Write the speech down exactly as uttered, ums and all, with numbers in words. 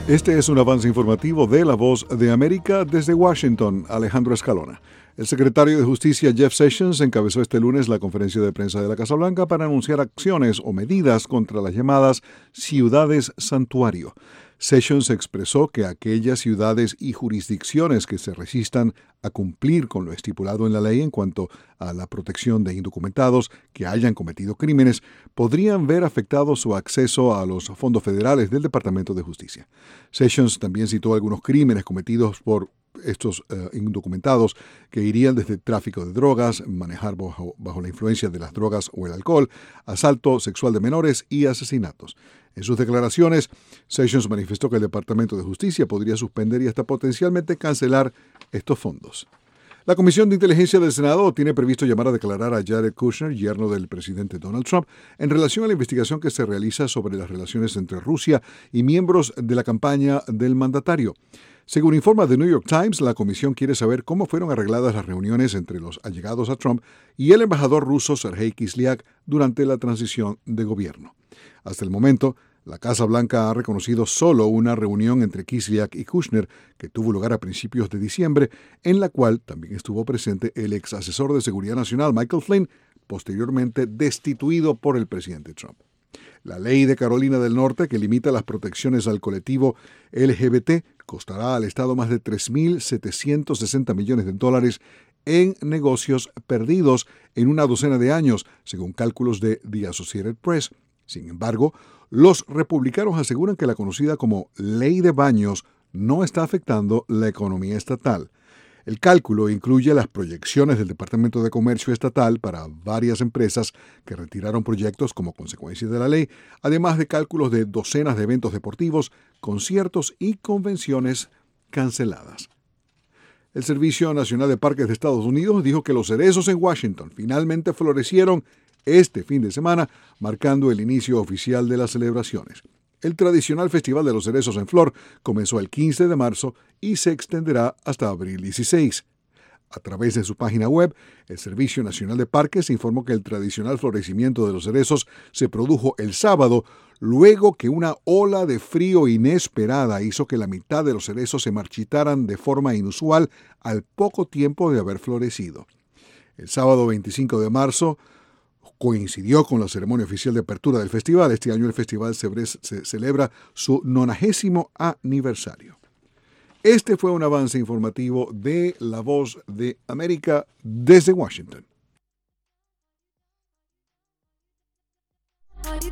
Este es un avance informativo de La Voz de América desde Washington. Alejandro Escalona. El secretario de Justicia Jeff Sessions encabezó este lunes la conferencia de prensa de la Casa Blanca para anunciar acciones o medidas contra las llamadas ciudades santuario. Sessions expresó que aquellas ciudades y jurisdicciones que se resistan a cumplir con lo estipulado en la ley en cuanto a la protección de indocumentados que hayan cometido crímenes podrían ver afectado su acceso a los fondos federales del Departamento de Justicia. Sessions también citó algunos crímenes cometidos por estos uh, indocumentados que irían desde tráfico de drogas, manejar bajo, bajo la influencia de las drogas o el alcohol, asalto sexual de menores y asesinatos. En sus declaraciones, Sessions manifestó que el Departamento de Justicia podría suspender y hasta potencialmente cancelar estos fondos. La Comisión de Inteligencia del Senado tiene previsto llamar a declarar a Jared Kushner, yerno del presidente Donald Trump, en relación a la investigación que se realiza sobre las relaciones entre Rusia y miembros de la campaña del mandatario. Según informa The New York Times, la comisión quiere saber cómo fueron arregladas las reuniones entre los allegados a Trump y el embajador ruso Sergei Kislyak durante la transición de gobierno. Hasta el momento, la Casa Blanca ha reconocido solo una reunión entre Kislyak y Kushner que tuvo lugar a principios de diciembre, en la cual también estuvo presente el ex asesor de Seguridad Nacional Michael Flynn, posteriormente destituido por el presidente Trump. La ley de Carolina del Norte, que limita las protecciones al colectivo L G B T, costará al Estado más de tres mil setecientos sesenta millones de dólares en negocios perdidos en una docena de años, según cálculos de The Associated Press. Sin embargo, los republicanos aseguran que la conocida como Ley de Baños no está afectando la economía estatal. El cálculo incluye las proyecciones del Departamento de Comercio Estatal para varias empresas que retiraron proyectos como consecuencia de la ley, además de cálculos de docenas de eventos deportivos, conciertos y convenciones canceladas. El Servicio Nacional de Parques de Estados Unidos dijo que los cerezos en Washington finalmente florecieron este fin de semana, marcando el inicio oficial de las celebraciones. El tradicional Festival de los Cerezos en Flor comenzó el quince de marzo y se extenderá hasta abril dieciséis. A través de su página web, el Servicio Nacional de Parques informó que el tradicional florecimiento de los cerezos se produjo el sábado, luego que una ola de frío inesperada hizo que la mitad de los cerezos se marchitaran de forma inusual al poco tiempo de haber florecido. El sábado veinticinco de marzo coincidió con la ceremonia oficial de apertura del festival. Este año el festival se, se celebra su nonagésimo aniversario. Este fue un avance informativo de La Voz de América desde Washington.